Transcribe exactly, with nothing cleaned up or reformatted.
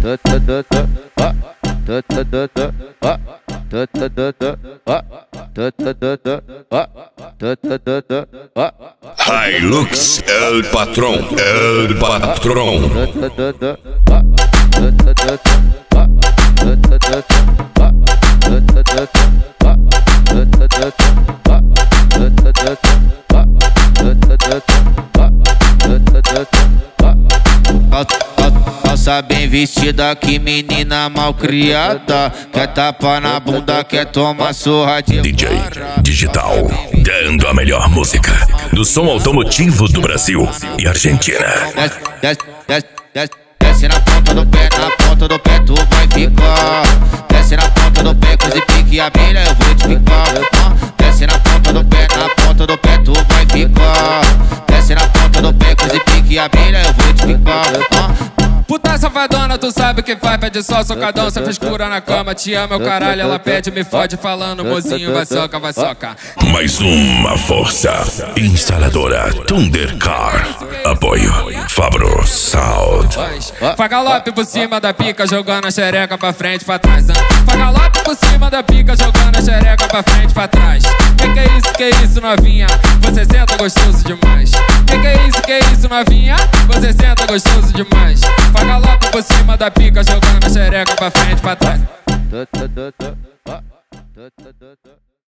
Hilux, el patrón, el patrón. Calça bem vestida, que menina mal criada. Quer tapa na bunda, quer tomar surra de D J Digital, dando a melhor música do som automotivo do Brasil e Argentina. Desce, desce, desce, desce, desce na ponta do pé, na ponta do pé tu vai ficar. Desce na ponta do pé, coisa e pique abelha, eu vou te picar. Desce na ponta do pé, na ponta do pé tu vai ficar. Desce na ponta do pé, coisa e pique abelha, eu vou te picar. Puta safadona, tu sabe o que faz, pede só socadão, cê frescura na cama, te ama o caralho, ela pede, me fode falando, mozinho, vai soca, vai soca. Mais uma força, instaladora Thundercar, apoio Fabro Sound. Faz galope por cima da pica, jogando a xereca pra frente, pra trás. Faz galope por cima da pica, jogando a xereca pra frente, pra trás. Que que é isso, que é isso, novinha? Você senta gostoso demais. Que que é isso, que é isso, novinha? Você senta gostoso demais. Faz galope por cima da pica, jogando a xereca pra frente, pra trás.